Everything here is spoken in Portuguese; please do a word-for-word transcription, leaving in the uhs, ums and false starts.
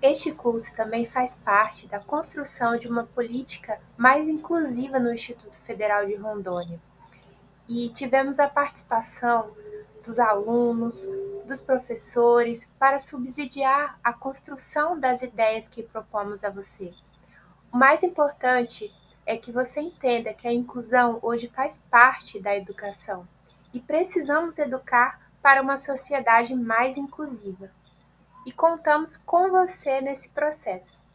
Este curso também faz parte da construção de uma política mais inclusiva no Instituto Federal de Rondônia. E tivemos a participação dos alunos, dos professores, para subsidiar a construção das ideias que propomos a você. O mais importante é que você entenda que a inclusão hoje faz parte da educação e precisamos educar para uma sociedade mais inclusiva. E contamos com você nesse processo.